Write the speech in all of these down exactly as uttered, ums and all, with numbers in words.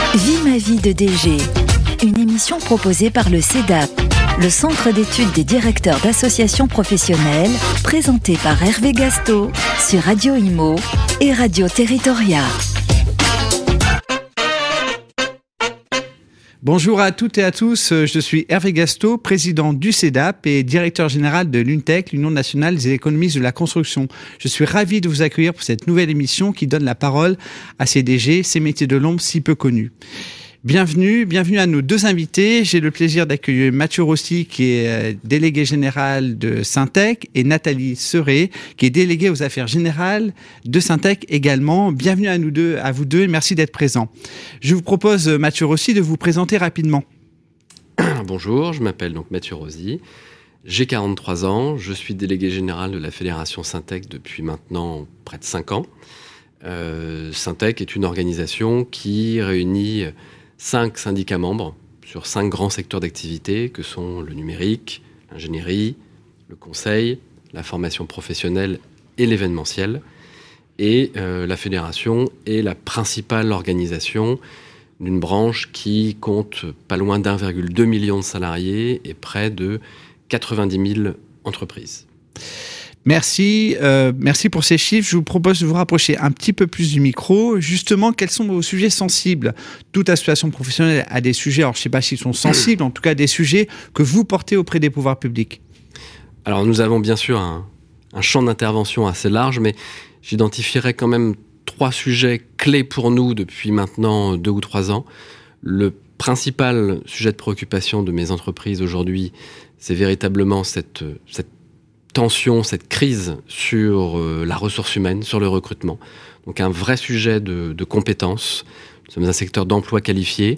Vie ma vie de D G, une émission proposée par le CEDAP, le Centre d'études des directeurs d'associations professionnelles, présentée par Hervé Gasto sur Radio Imo et Radio Territoria. Bonjour à toutes et à tous, je suis Hervé Gasto, président du CEDAP et directeur général de l'UNTEC, l'Union nationale des économistes de la construction. Je suis ravi de vous accueillir pour cette nouvelle émission qui donne la parole à ces D G, ces métiers de l'ombre si peu connus. Bienvenue, bienvenue à nos deux invités. J'ai le plaisir d'accueillir Mathieu Rossi, qui est délégué général de Syntec, et Nathalie Serret, qui est déléguée aux affaires générales de Syntec également. Bienvenue à nous deux, à vous deux, et merci d'être présents. Je vous propose, Mathieu Rossi, de vous présenter rapidement. Bonjour, je m'appelle donc Mathieu Rossi. J'ai quarante-trois ans, je suis délégué général de la Fédération Syntec depuis maintenant près de cinq ans. Euh, Syntec est une organisation qui réunit cinq syndicats membres sur cinq grands secteurs d'activité que sont le numérique, l'ingénierie, le conseil, la formation professionnelle et l'événementiel. Et euh, la fédération est la principale organisation d'une branche qui compte pas loin d'un virgule deux million de salariés et près de quatre-vingt-dix mille entreprises. Merci, euh, merci pour ces chiffres. Je vous propose de vous rapprocher un petit peu plus du micro. Justement, quels sont vos sujets sensibles ? Toute association professionnelle a des sujets, alors je ne sais pas s'ils sont sensibles, en tout cas des sujets que vous portez auprès des pouvoirs publics. Alors nous avons bien sûr un, un champ d'intervention assez large, mais j'identifierais quand même trois sujets clés pour nous depuis maintenant deux ou trois ans. Le principal sujet de préoccupation de mes entreprises aujourd'hui, c'est véritablement cette, cette tension, cette crise sur euh, la ressource humaine, sur le recrutement. Donc un vrai sujet de, de compétences. Nous sommes un secteur d'emploi qualifié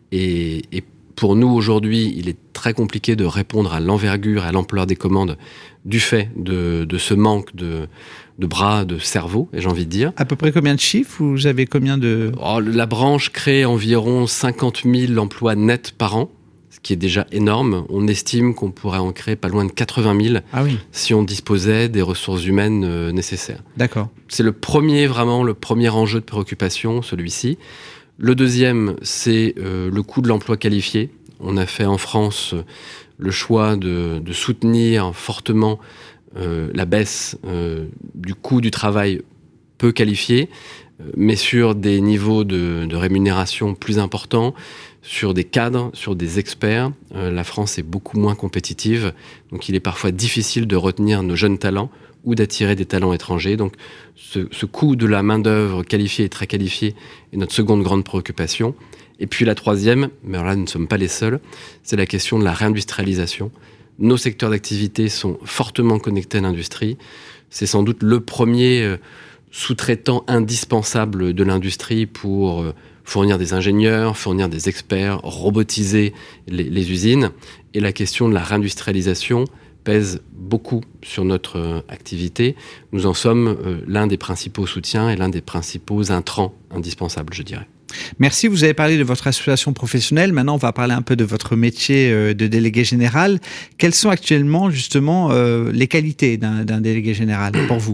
et, et pour nous aujourd'hui, il est très compliqué de répondre à l'envergure et à l'ampleur des commandes du fait de, de ce manque de, de bras, de cerveau, et j'ai envie de dire. À peu près combien de chiffres ? Vous avez combien de... Oh, la branche crée environ cinquante mille emplois nets par an, ce qui est déjà énorme. On estime qu'on pourrait en créer pas loin de quatre-vingt mille ah oui. si on disposait des ressources humaines euh, nécessaires. D'accord. C'est le premier, vraiment, le premier enjeu de préoccupation, celui-ci. Le deuxième, c'est euh, le coût de l'emploi qualifié. On a fait en France euh, le choix de, de soutenir fortement euh, la baisse euh, du coût du travail peu qualifié, euh, mais sur des niveaux de, de rémunération plus importants, sur des cadres, sur des experts. Euh, la France est beaucoup moins compétitive, donc il est parfois difficile de retenir nos jeunes talents ou d'attirer des talents étrangers. Donc ce, ce coût de la main-d'œuvre qualifiée et très qualifiée est notre seconde grande préoccupation. Et puis la troisième, mais alors là nous ne sommes pas les seuls, c'est la question de la réindustrialisation. Nos secteurs d'activité sont fortement connectés à l'industrie. C'est sans doute le premier euh, sous-traitant indispensable de l'industrie pour euh, fournir des ingénieurs, fournir des experts, robotiser les, les usines. Et la question de la réindustrialisation pèse beaucoup sur notre euh, activité. Nous en sommes euh, l'un des principaux soutiens et l'un des principaux intrants indispensables, je dirais. Merci, vous avez parlé de votre association professionnelle. Maintenant, on va parler un peu de votre métier euh, de délégué général. Quelles sont actuellement, justement, euh, les qualités d'un, d'un délégué général pour vous ?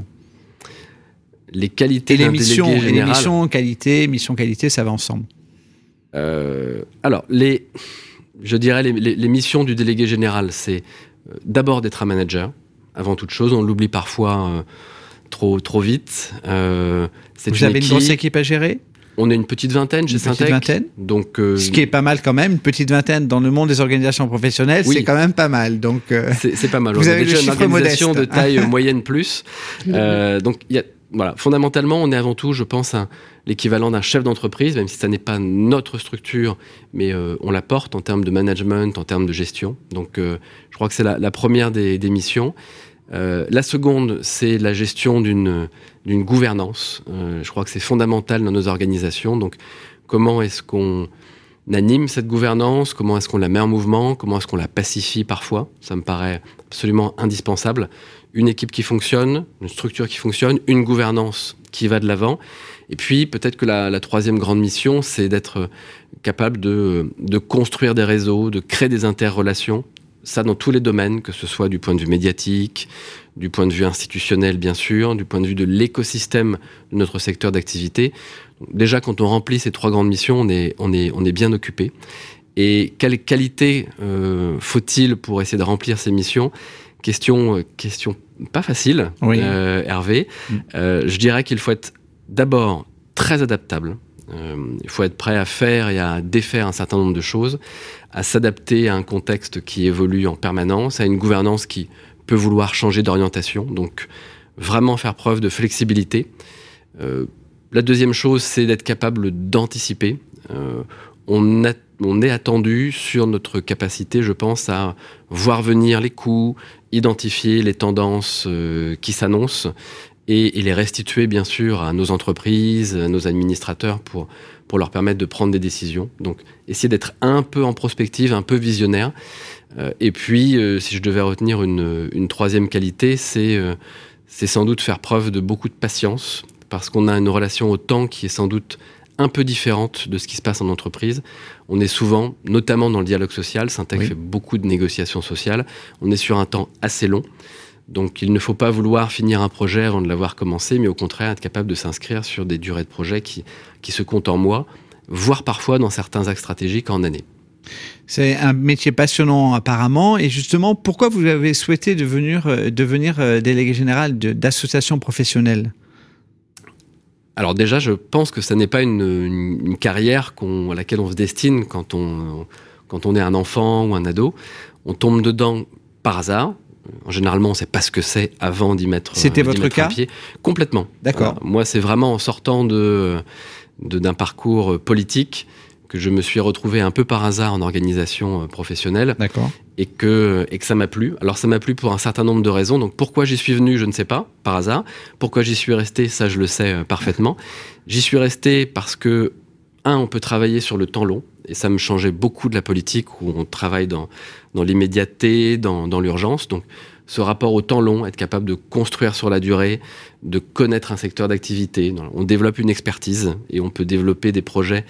Les qualités et les d'un missions, délégué général. Et les missions, qualité, mission, qualité, ça va ensemble. Euh, alors, les, je dirais les, les, les missions du délégué général, c'est euh, d'abord d'être un manager, avant toute chose. On l'oublie parfois euh, trop, trop vite. Euh, c'est Vous une avez équipe, une grosse équipe à gérer ? On est une petite vingtaine chez Syntec. Petite vingtaine. Donc, euh, ce qui est pas mal quand même, une petite vingtaine dans le monde des organisations professionnelles, oui. C'est quand même pas mal. Donc, euh, c'est, c'est pas mal. Vous on avez a déjà le une organisation modeste. de taille moyenne plus. Euh, donc, il y a Voilà, fondamentalement, on est avant tout, je pense, un, l'équivalent d'un chef d'entreprise, même si ça n'est pas notre structure, mais euh, on la porte en termes de management, en termes de gestion. Donc, euh, je crois que c'est la, la première des, des missions. Euh, la seconde, c'est la gestion d'une, d'une gouvernance. Euh, je crois que c'est fondamental dans nos organisations. Donc, comment est-ce qu'on anime cette gouvernance ? Comment est-ce qu'on la met en mouvement ? Comment est-ce qu'on la pacifie parfois ? Ça me paraît absolument indispensable. Une équipe qui fonctionne, une structure qui fonctionne, une gouvernance qui va de l'avant. Et puis, peut-être que la, la troisième grande mission, c'est d'être capable de, de construire des réseaux, de créer des interrelations. Ça, dans tous les domaines, que ce soit du point de vue médiatique, du point de vue institutionnel, bien sûr, du point de vue de l'écosystème de notre secteur d'activité. Donc, déjà, quand on remplit ces trois grandes missions, on est, on est, on est bien occupé. Et quelle qualité euh, faut-il pour essayer de remplir ces missions ? Question, question pas facile, oui. euh, Hervé. Mmh. Euh, je dirais qu'il faut être d'abord très adaptable. Euh, il faut être prêt à faire et à défaire un certain nombre de choses, à s'adapter à un contexte qui évolue en permanence, à une gouvernance qui peut vouloir changer d'orientation. Donc, vraiment faire preuve de flexibilité. Euh, la deuxième chose, c'est d'être capable d'anticiper. Euh, on, a, on est attendu sur notre capacité, je pense, à voir venir les coûts, identifier les tendances euh, qui s'annoncent et, et les restituer, bien sûr, à nos entreprises, à nos administrateurs pour, pour leur permettre de prendre des décisions. Donc, essayer d'être un peu en prospective, un peu visionnaire. Euh, et puis, euh, si je devais retenir une, une troisième qualité, c'est, euh, c'est sans doute faire preuve de beaucoup de patience, parce qu'on a une relation au temps qui est sans doute un peu différente de ce qui se passe en entreprise. On est souvent, notamment dans le dialogue social, Syntec oui. fait beaucoup de négociations sociales, on est sur un temps assez long. Donc il ne faut pas vouloir finir un projet avant de l'avoir commencé, mais au contraire être capable de s'inscrire sur des durées de projet qui, qui se comptent en mois, voire parfois dans certains axes stratégiques en années. C'est un métier passionnant apparemment. Et justement, pourquoi vous avez souhaité devenir, euh, devenir euh, délégué général de, d'associations professionnelles ? Alors déjà, je pense que ça n'est pas une, une, une carrière qu'on, à laquelle on se destine quand on, quand on est un enfant ou un ado. On tombe dedans par hasard. Généralement, on ne sait pas ce que c'est avant d'y mettre, C'était d'y votre mettre cas ? un pied. Complètement. D'accord. Alors, moi, c'est vraiment en sortant de, de, d'un parcours politique que je me suis retrouvé un peu par hasard en organisation professionnelle. D'accord. Et que, et que ça m'a plu. Alors ça m'a plu pour un certain nombre de raisons. Donc pourquoi j'y suis venu, je ne sais pas, par hasard. Pourquoi j'y suis resté, ça je le sais euh, parfaitement. J'y suis resté parce que, un, on peut travailler sur le temps long. Et ça me changeait beaucoup de la politique où on travaille dans, dans l'immédiateté, dans, dans l'urgence. Donc ce rapport au temps long, être capable de construire sur la durée, de connaître un secteur d'activité. On développe une expertise et on peut développer des projets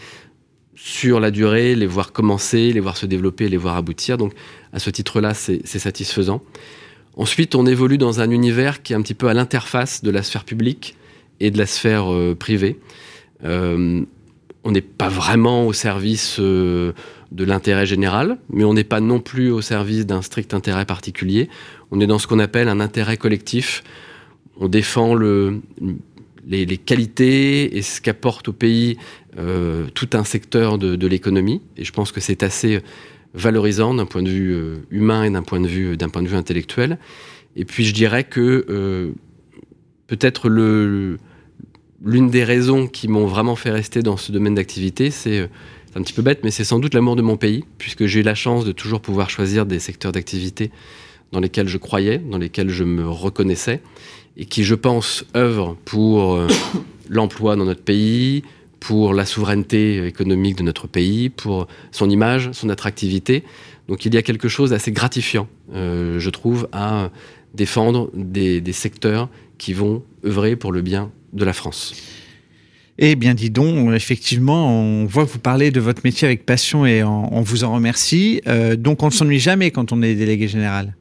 sur la durée, les voir commencer, les voir se développer, les voir aboutir. Donc, à ce titre-là, c'est, c'est satisfaisant. Ensuite, on évolue dans un univers qui est un petit peu à l'interface de la sphère publique et de la sphère euh, privée. Euh, on n'est pas vraiment au service euh, de l'intérêt général, mais on n'est pas non plus au service d'un strict intérêt particulier. On est dans ce qu'on appelle un intérêt collectif. On défend le... Les, les qualités et ce qu'apporte au pays euh, tout un secteur de, de l'économie. Et je pense que c'est assez valorisant d'un point de vue euh, humain et d'un point de vue, d'un point de vue intellectuel. Et puis je dirais que euh, peut-être le, l'une des raisons qui m'ont vraiment fait rester dans ce domaine d'activité, c'est, c'est un petit peu bête, mais c'est sans doute l'amour de mon pays, puisque j'ai eu la chance de toujours pouvoir choisir des secteurs d'activité dans lesquels je croyais, dans lesquels je me reconnaissais, et qui, je pense, œuvrent pour euh, l'emploi dans notre pays, pour la souveraineté économique de notre pays, pour son image, son attractivité. Donc il y a quelque chose d'assez gratifiant, euh, je trouve, à défendre des, des secteurs qui vont œuvrer pour le bien de la France. Eh bien, dis donc, effectivement, on voit que vous parlez de votre métier avec passion et on, on vous en remercie. Euh, donc on ne s'ennuie jamais quand on est délégué général.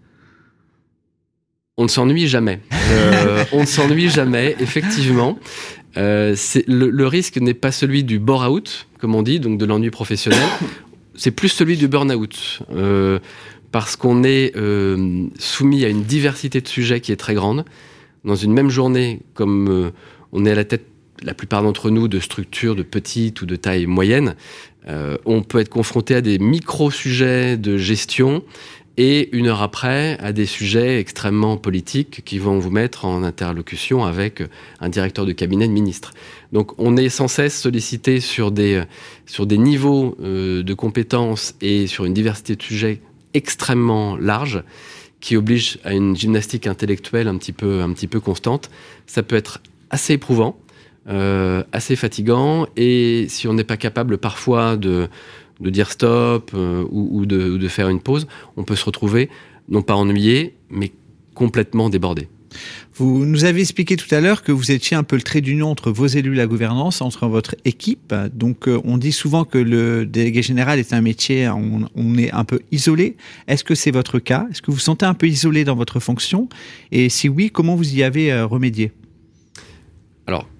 On ne s'ennuie jamais. Euh, on ne s'ennuie jamais, effectivement. Euh, c'est, le, le risque n'est pas celui du bore-out, comme on dit, donc de l'ennui professionnel. C'est plus celui du burn-out. Euh, parce qu'on est euh, soumis à une diversité de sujets qui est très grande. Dans une même journée, comme euh, on est à la tête, la plupart d'entre nous, de structures de petite ou de taille moyenne, euh, on peut être confronté à des micro-sujets de gestion et une heure après, à des sujets extrêmement politiques qui vont vous mettre en interlocution avec un directeur de cabinet de ministre. Donc on est sans cesse sollicité sur des, sur des niveaux euh, de compétences et sur une diversité de sujets extrêmement large qui oblige à une gymnastique intellectuelle un petit peu, un petit peu constante. Ça peut être assez éprouvant, euh, assez fatigant, et si on n'est pas capable parfois de... de dire stop euh, ou, ou, de, ou de faire une pause, on peut se retrouver, non pas ennuyé, mais complètement débordé. Vous nous avez expliqué tout à l'heure que vous étiez un peu le trait d'union entre vos élus et la gouvernance, entre votre équipe. Donc euh, on dit souvent que le délégué général est un métier, on, on est un peu isolé. Est-ce que c'est votre cas ? Est-ce que vous vous sentez un peu isolé dans votre fonction ? Et si oui, comment vous y avez euh, remédié ? Alors,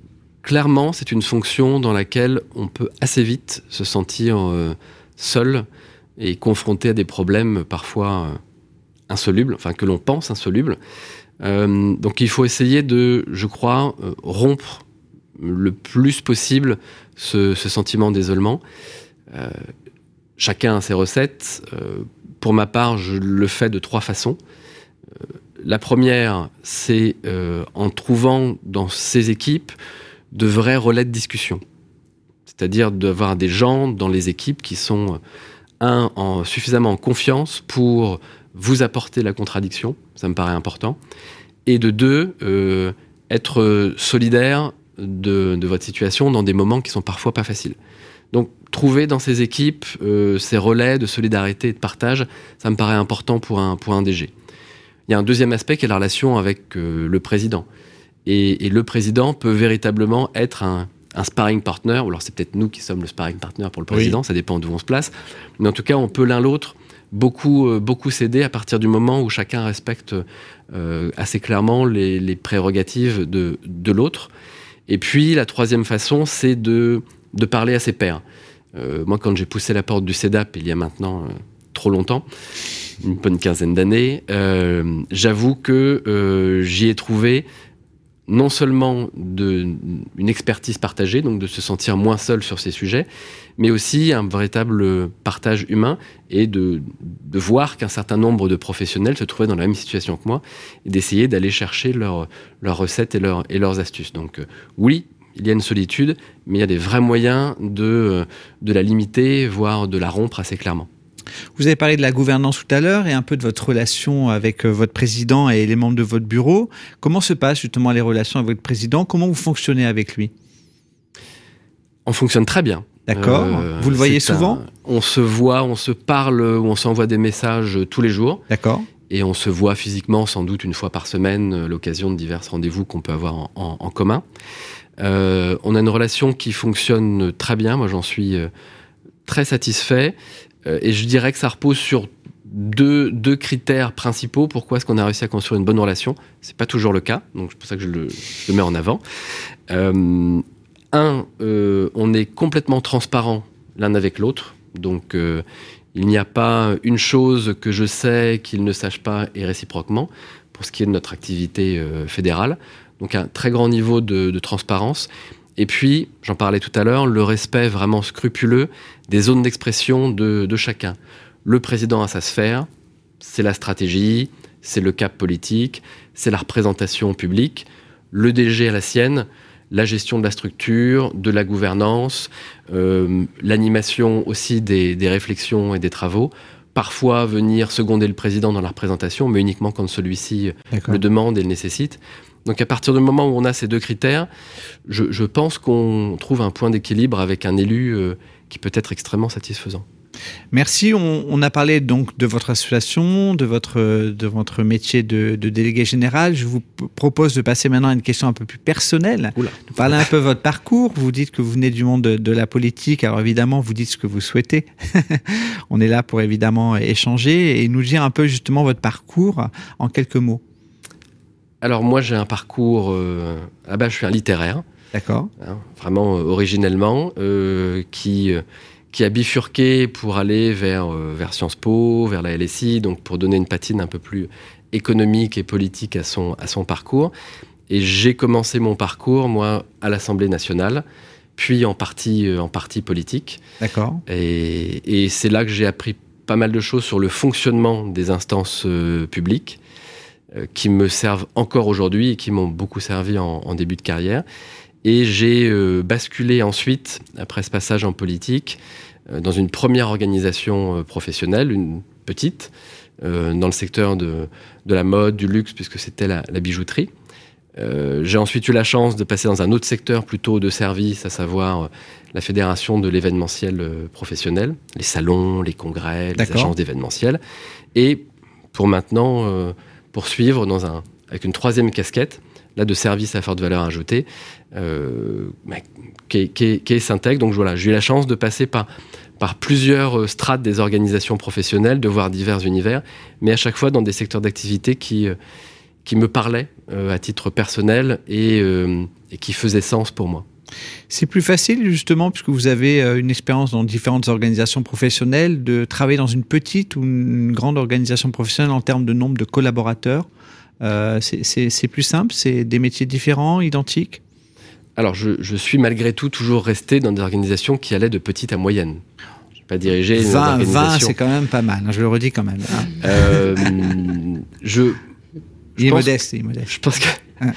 clairement, c'est une fonction dans laquelle on peut assez vite se sentir euh, seul et confronté à des problèmes parfois euh, insolubles, enfin que l'on pense insolubles. Euh, donc il faut essayer de, je crois, euh, rompre le plus possible ce, ce sentiment d'isolement. Euh, chacun a ses recettes. Euh, pour ma part, je le fais de trois façons. Euh, la première, c'est euh, en trouvant dans ces équipes de vrais relais de discussion. C'est-à-dire d'avoir des gens dans les équipes qui sont, un, en, suffisamment en confiance pour vous apporter la contradiction, ça me paraît important, et de deux, euh, être solidaire de, de votre situation dans des moments qui sont parfois pas faciles. Donc, trouver dans ces équipes euh, ces relais de solidarité et de partage, ça me paraît important pour un, pour un D G. Il y a un deuxième aspect qui est la relation avec euh, le président. Et, et le président peut véritablement être un, un sparring partner, ou alors c'est peut-être nous qui sommes le sparring partner pour le président, oui. Ça dépend d'où on se place, mais en tout cas, on peut l'un l'autre beaucoup, euh, beaucoup s'aider à partir du moment où chacun respecte euh, assez clairement les, les prérogatives de, de l'autre. Et puis, la troisième façon, c'est de, de parler à ses pairs. Euh, moi, quand j'ai poussé la porte du CEDAP, il y a maintenant euh, trop longtemps, une bonne quinzaine d'années, euh, j'avoue que euh, j'y ai trouvé non seulement de, une expertise partagée, donc de se sentir moins seul sur ces sujets, mais aussi un véritable partage humain et de, de voir qu'un certain nombre de professionnels se trouvaient dans la même situation que moi et d'essayer d'aller chercher leurs leurs recettes et, leur, et leurs astuces. Donc euh, oui, il y a une solitude, mais il y a des vrais moyens de, de la limiter, voire de la rompre assez clairement. Vous avez parlé de la gouvernance tout à l'heure et un peu de votre relation avec votre président et les membres de votre bureau. Comment se passent justement les relations avec votre président ? Comment vous fonctionnez avec lui ? On fonctionne très bien. D'accord. Euh, vous le voyez souvent ? un, On se voit, on se parle, on s'envoie des messages tous les jours. D'accord. Et on se voit physiquement sans doute une fois par semaine, l'occasion de divers rendez-vous qu'on peut avoir en, en, en commun. Euh, on a une relation qui fonctionne très bien. Moi, j'en suis très satisfait. Et je dirais que ça repose sur deux, deux critères principaux. Pourquoi est-ce qu'on a réussi à construire une bonne relation ? C'est pas toujours le cas, donc c'est pour ça que je le, je le mets en avant. Euh, un, euh, on est complètement transparent l'un avec l'autre. Donc, euh, il n'y a pas une chose que je sais qu'il ne sache pas et réciproquement pour ce qui est de notre activité euh, fédérale. Donc, un très grand niveau de, de transparence. Et puis, j'en parlais tout à l'heure, le respect vraiment scrupuleux des zones d'expression de, de chacun. Le président a sa sphère, c'est la stratégie, c'est le cap politique, c'est la représentation publique. Le D G a la sienne, la gestion de la structure, de la gouvernance, euh, l'animation aussi des, des réflexions et des travaux. Parfois venir seconder le président dans la représentation, mais uniquement quand celui-ci D'accord. le demande et le nécessite. Donc à partir du moment où on a ces deux critères, je, je pense qu'on trouve un point d'équilibre avec un élu euh, qui peut être extrêmement satisfaisant. Merci. On, on a parlé donc de votre association, de votre, de votre métier de, de délégué général. Je vous p- propose de passer maintenant à une question un peu plus personnelle. Oula. De parler un peu de votre parcours. Vous dites que vous venez du monde de, de la politique. Alors évidemment, vous dites ce que vous souhaitez. On est là pour évidemment échanger et nous dire un peu justement votre parcours en quelques mots. Alors moi, j'ai un parcours... Euh, à la base, je suis un littéraire. D'accord. Hein, vraiment euh, originellement, euh, qui... Euh, qui a bifurqué pour aller vers, euh, vers Sciences Po, vers la L S I, donc pour donner une patine un peu plus économique et politique à son, à son parcours. Et j'ai commencé mon parcours, moi, à l'Assemblée nationale, puis en partie, euh, en partie politique. D'accord. Et, et c'est là que j'ai appris pas mal de choses sur le fonctionnement des instances euh, publiques, euh, qui me servent encore aujourd'hui et qui m'ont beaucoup servi en, en début de carrière. Et j'ai euh, basculé ensuite, après ce passage en politique, euh, dans une première organisation euh, professionnelle, une petite, euh, dans le secteur de, de la mode, du luxe, puisque c'était la, la bijouterie. Euh, j'ai ensuite eu la chance de passer dans un autre secteur plutôt de service, à savoir euh, la fédération de l'événementiel euh, professionnel, les salons, les congrès, D'accord. les agences d'événementiel. Et pour maintenant euh, poursuivre dans un, avec une troisième casquette, là de service à forte valeur ajoutée, euh, qui est, qui est, qui est Syntec. Donc voilà, j'ai eu la chance de passer par, par plusieurs strates des organisations professionnelles, de voir divers univers, mais à chaque fois dans des secteurs d'activité qui, qui me parlaient euh, à titre personnel et, euh, et qui faisaient sens pour moi. C'est plus facile, justement, puisque vous avez une expérience dans différentes organisations professionnelles, de travailler dans une petite ou une grande organisation professionnelle en termes de nombre de collaborateurs. Euh, c'est, c'est, c'est plus simple, c'est des métiers différents, identiques? Alors, je, je suis malgré tout toujours resté dans des organisations qui allaient de petite à moyenne. Je n'ai pas dirigé une vingt, organisation... vingt, c'est quand même pas mal, je le redis quand même. Hein. Euh, je... Il est modeste, il est modeste. Je pense que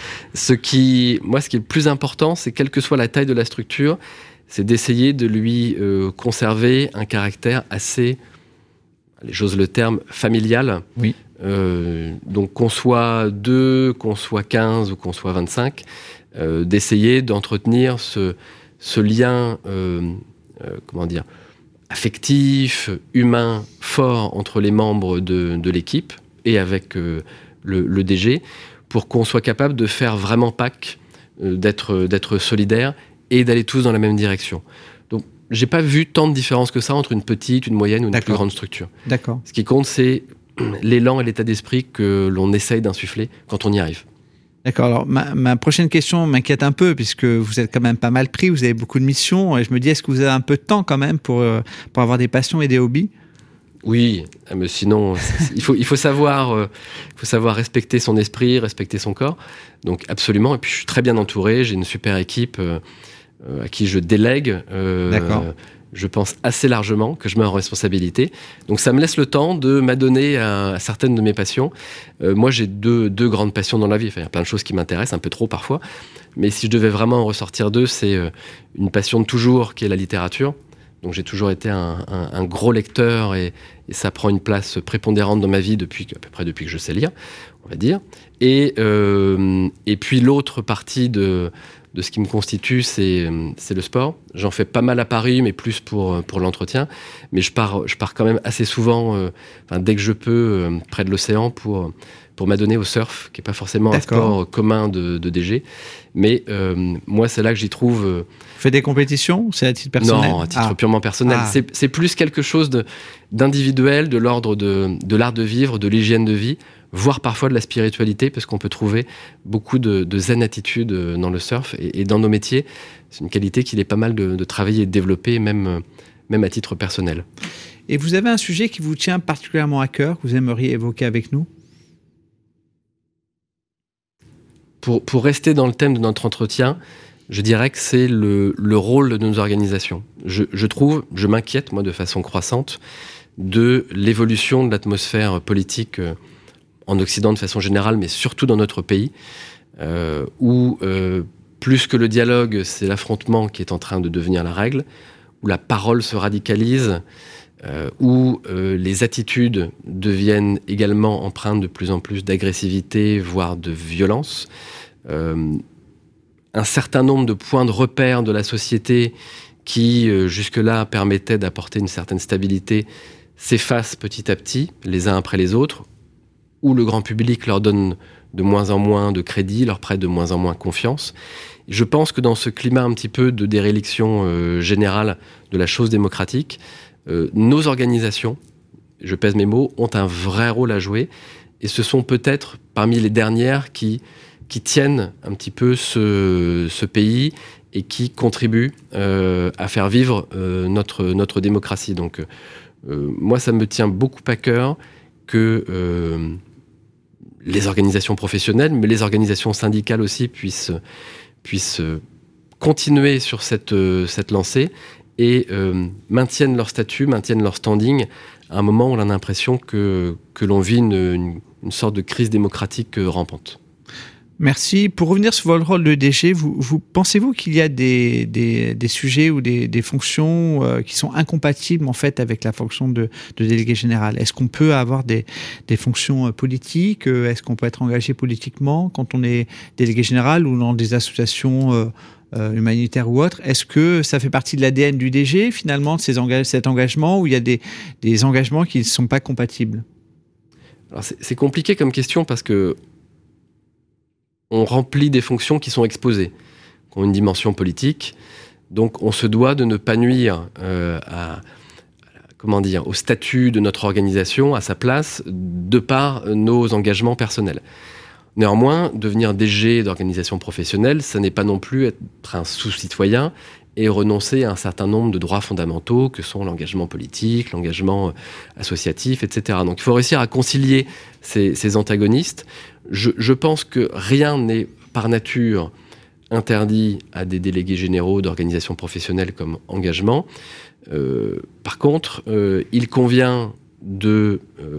ce qui, moi, ce qui est le plus important, c'est quelle que soit la taille de la structure, c'est d'essayer de lui euh, conserver un caractère assez, allez, j'ose le terme, familial. Oui. Euh, donc qu'on soit deux, qu'on soit quinze ou qu'on soit vingt-cinq, euh, d'essayer d'entretenir ce, ce lien, euh, euh, comment dire, affectif, humain, fort entre les membres de, de l'équipe et avec euh, le, le D G, pour qu'on soit capable de faire vraiment Pâques, euh, d'être, d'être solidaire et d'aller tous dans la même direction. Donc, j'ai pas vu tant de différence que ça entre une petite, une moyenne ou une D'accord. plus grande structure. D'accord. Ce qui compte, c'est l'élan et l'état d'esprit que l'on essaye d'insuffler quand on y arrive. D'accord. Alors, ma, ma prochaine question m'inquiète un peu, puisque vous êtes quand même pas mal pris, vous avez beaucoup de missions, et je me dis, est-ce que vous avez un peu de temps quand même pour, pour avoir des passions et des hobbies ? Oui, mais sinon, il faut, il faut savoir, euh, il faut savoir respecter son esprit, respecter son corps. Donc absolument. Et puis je suis très bien entouré. J'ai une super équipe euh, à qui je délègue. Euh, D'accord. Je pense assez largement que je mets en responsabilité. Donc ça me laisse le temps de m'adonner à, à certaines de mes passions. Euh, moi, j'ai deux, deux grandes passions dans la vie. Enfin, il y a plein de choses qui m'intéressent, un peu trop parfois. Mais si je devais vraiment en ressortir deux, c'est euh, une passion de toujours, qui est la littérature. Donc j'ai toujours été un, un, un gros lecteur et, et ça prend une place prépondérante dans ma vie depuis à peu près depuis que je sais lire, on va dire. Et euh, et puis l'autre partie de de ce qui me constitue, c'est c'est le sport. J'en fais pas mal à Paris, mais plus pour pour l'entretien. Mais je pars je pars quand même assez souvent, euh, enfin dès que je peux, euh, près de l'océan pour pour m'adonner au surf, qui est pas forcément D'accord. un sport commun de, de D G. Mais euh, moi, c'est là que j'y trouve. Euh... Vous faites des compétitions ? C'est à titre personnel ? Non, à titre ah. purement personnel. Ah. C'est, c'est plus quelque chose de, d'individuel, de l'ordre de, de l'art de vivre, de l'hygiène de vie, voire parfois de la spiritualité, parce qu'on peut trouver beaucoup de, de zen attitude dans le surf et, et dans nos métiers. C'est une qualité qu'il est pas mal de, de travailler et de développer, même, même à titre personnel. Et vous avez un sujet qui vous tient particulièrement à cœur, que vous aimeriez évoquer avec nous ? Pour, pour rester dans le thème de notre entretien, je dirais que c'est le, le rôle de nos organisations. Je, je trouve, je m'inquiète, moi, de façon croissante, de l'évolution de l'atmosphère politique euh, en Occident de façon générale, mais surtout dans notre pays, euh, où euh, plus que le dialogue, c'est l'affrontement qui est en train de devenir la règle, où la parole se radicalise, euh, où euh, les attitudes deviennent également empreintes de plus en plus d'agressivité, voire de violence. Euh, un certain nombre de points de repère de la société qui, euh, jusque-là, permettaient d'apporter une certaine stabilité, s'effacent petit à petit, les uns après les autres, où le grand public leur donne de moins en moins de crédit, leur prête de moins en moins confiance. Je pense que dans ce climat un petit peu de déréliction euh, générale de la chose démocratique, euh, nos organisations, je pèse mes mots, ont un vrai rôle à jouer, et ce sont peut-être parmi les dernières qui, qui tiennent un petit peu ce, ce pays et qui contribuent euh, à faire vivre euh, notre, notre démocratie. Donc euh, moi, ça me tient beaucoup à cœur que euh, les organisations professionnelles, mais les organisations syndicales aussi puissent, puissent continuer sur cette, cette lancée et euh, maintiennent leur statut, maintiennent leur standing à un moment où on a l'impression que, que l'on vit une, une, une sorte de crise démocratique rampante. Merci. Pour revenir sur votre rôle de D G, vous, vous pensez-vous qu'il y a des, des, des sujets ou des, des fonctions euh, qui sont incompatibles en fait avec la fonction de, de délégué général ? Est-ce qu'on peut avoir des, des fonctions politiques ? Est-ce qu'on peut être engagé politiquement quand on est délégué général ou dans des associations euh, euh, humanitaires ou autres ? Est-ce que ça fait partie de l'A D N du D G finalement, de ces engag- cet engagement, ou il y a des, des engagements qui ne sont pas compatibles ? Alors c'est, c'est compliqué comme question parce que on remplit des fonctions qui sont exposées, qui ont une dimension politique. Donc, on se doit de ne pas nuire euh, à, à, comment dire, au statut de notre organisation, à sa place, de par nos engagements personnels. Néanmoins, devenir D G d'organisation professionnelle, ça n'est pas non plus être un sous-citoyen et renoncer à un certain nombre de droits fondamentaux que sont l'engagement politique, l'engagement associatif, et cetera. Donc il faut réussir à concilier ces, ces antagonistes. Je, je pense que rien n'est par nature interdit à des délégués généraux d'organisations professionnelles comme engagement. Euh, par contre, euh, il convient de, euh,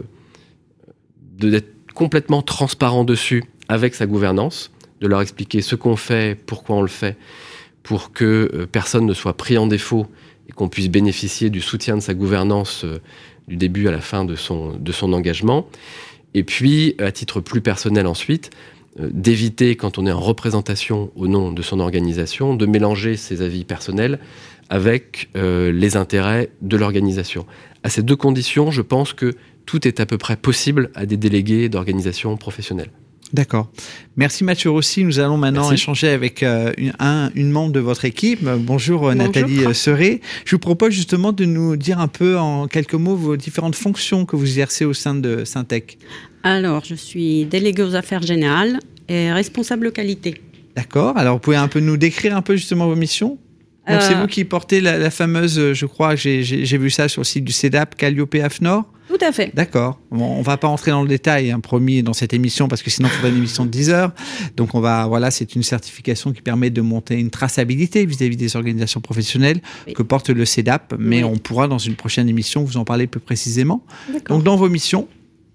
de, d'être complètement transparent dessus avec sa gouvernance, de leur expliquer ce qu'on fait, pourquoi on le fait, pour que euh, personne ne soit pris en défaut et qu'on puisse bénéficier du soutien de sa gouvernance euh, du début à la fin de son, de son engagement. Et puis, à titre plus personnel ensuite, euh, d'éviter, quand on est en représentation au nom de son organisation, de mélanger ses avis personnels avec euh, les intérêts de l'organisation. À ces deux conditions, je pense que tout est à peu près possible à des délégués d'organisations professionnelles. D'accord. Merci Mathieu Rossi. Nous allons maintenant Merci. échanger avec euh, une, un, une membre de votre équipe. Bonjour, Bonjour. Nathalie Serret. Je vous propose justement de nous dire un peu en quelques mots vos différentes fonctions que vous exercez au sein de Syntec. Alors, je suis déléguée aux affaires générales et responsable qualité. D'accord. Alors, vous pouvez un peu nous décrire un peu justement vos missions ? Donc, euh... c'est vous qui portez la, la fameuse, je crois, j'ai, j'ai, j'ai vu ça sur le site du CEDAP, Calliope AFNOR. Tout à fait. D'accord. Bon, on ne va pas entrer dans le détail, hein, promis, dans cette émission, parce que sinon, il faudrait une émission de dix heures. Donc, on va, voilà, c'est une certification qui permet de monter une traçabilité vis-à-vis des organisations professionnelles oui. que porte le CEDAP. Mais oui. on pourra, dans une prochaine émission, vous en parler plus précisément. D'accord. Donc, dans vos missions.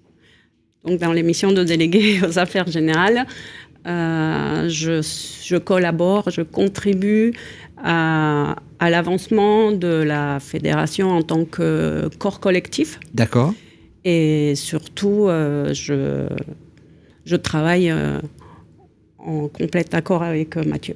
Donc, dans les missions de délégué aux affaires générales, euh, je, je collabore, je contribue à, à l'avancement de la fédération en tant que corps collectif. D'accord. Et surtout, euh, je, je travaille euh, en complet accord avec euh, Mathieu.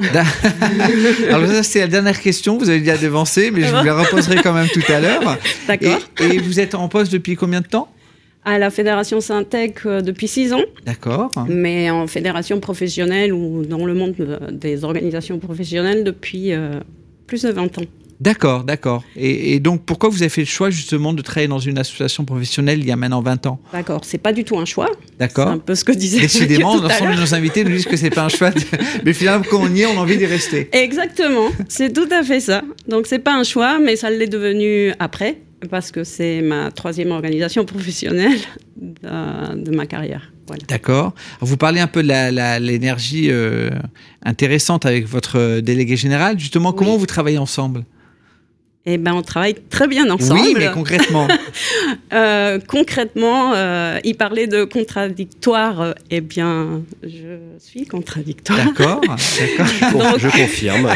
Alors ça, c'est la dernière question, vous avez déjà devancé, mais je vous la reposerai quand même tout à l'heure. D'accord. Et, et vous êtes en poste depuis combien de temps ? À la Fédération Syntec euh, depuis six ans. D'accord. Mais en fédération professionnelle ou dans le monde des organisations professionnelles depuis euh, plus de vingt ans. D'accord, d'accord. Et, et donc, pourquoi vous avez fait le choix justement de travailler dans une association professionnelle il y a maintenant vingt ans ? D'accord, c'est pas du tout un choix. D'accord. C'est un peu ce que disait Décidément, l'ensemble de nos invités nous disent que c'est pas un choix, de... mais finalement, quand on y est, on a envie d'y rester. Exactement, c'est tout à fait ça. Donc, c'est pas un choix, mais ça l'est devenu après, parce que c'est ma troisième organisation professionnelle de, de ma carrière. Voilà. D'accord. Vous parlez un peu de la, la, l'énergie euh, intéressante avec votre délégué général. Justement, oui. Comment vous travaillez ensemble ? Eh ben, on travaille très bien ensemble. Oui, mais concrètement euh, Concrètement, euh, il parlait de contradictoire. Eh bien, je suis contradictoire. D'accord, d'accord. Donc, je confirme.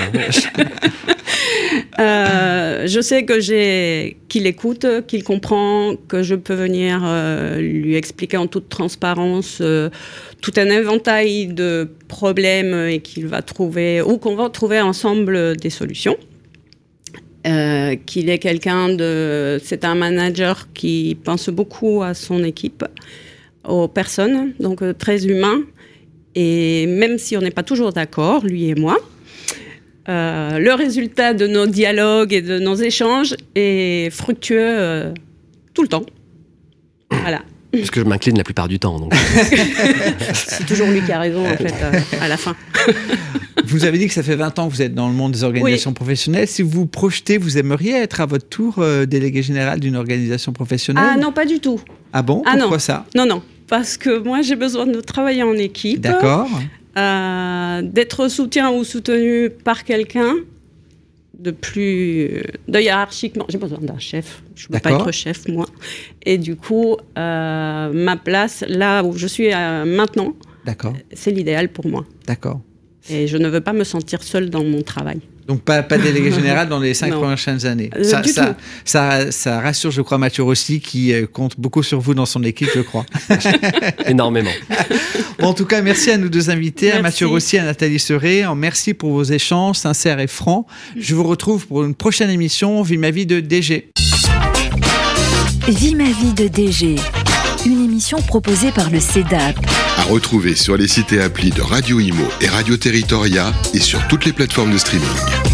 euh, je sais que j'ai, qu'il écoute, qu'il comprend, que je peux venir euh, lui expliquer en toute transparence euh, tout un éventail de problèmes et qu'il va trouver, ou qu'on va trouver ensemble des solutions. Euh, qu'il est quelqu'un de... C'est un manager qui pense beaucoup à son équipe, aux personnes, donc euh, très humain. Et même si on n'est pas toujours d'accord, lui et moi, euh, le résultat de nos dialogues et de nos échanges est fructueux euh, tout le temps. Voilà. Parce que je m'incline la plupart du temps. Donc. C'est toujours lui qui a raison, en fait, euh, à la fin. Vous avez dit que ça fait vingt ans que vous êtes dans le monde des organisations oui. professionnelles. Si vous vous projetez, vous aimeriez être à votre tour euh, délégué général d'une organisation professionnelle ? Ah non, pas du tout. Ah bon ? Ah Pourquoi non. ça ? Non, non. Parce que moi, j'ai besoin de travailler en équipe. D'accord. Euh, d'être soutien ou soutenu par quelqu'un de plus... de hiérarchiquement. J'ai besoin d'un chef. Je ne peux pas être chef, moi. Et du coup, euh, ma place, là où je suis euh, maintenant, D'accord. c'est l'idéal pour moi. D'accord. Et je ne veux pas me sentir seule dans mon travail. Donc pas, pas délégué général dans les cinq prochaines années. Euh, ça, du ça, tout. Ça, ça rassure, je crois, Mathieu Rossi, qui euh, compte beaucoup sur vous dans son équipe, je crois. Énormément. Bon, en tout cas, merci à nos deux invités, merci. à Mathieu Rossi et à Nathalie Serret. Merci pour vos échanges sincères et francs. Je vous retrouve pour une prochaine émission, Vie ma vie de D G. Vie ma vie de D G, une émission proposée par le CEDAP. À retrouver sur les sites et applis de Radio Imo et Radio Territoria et sur toutes les plateformes de streaming.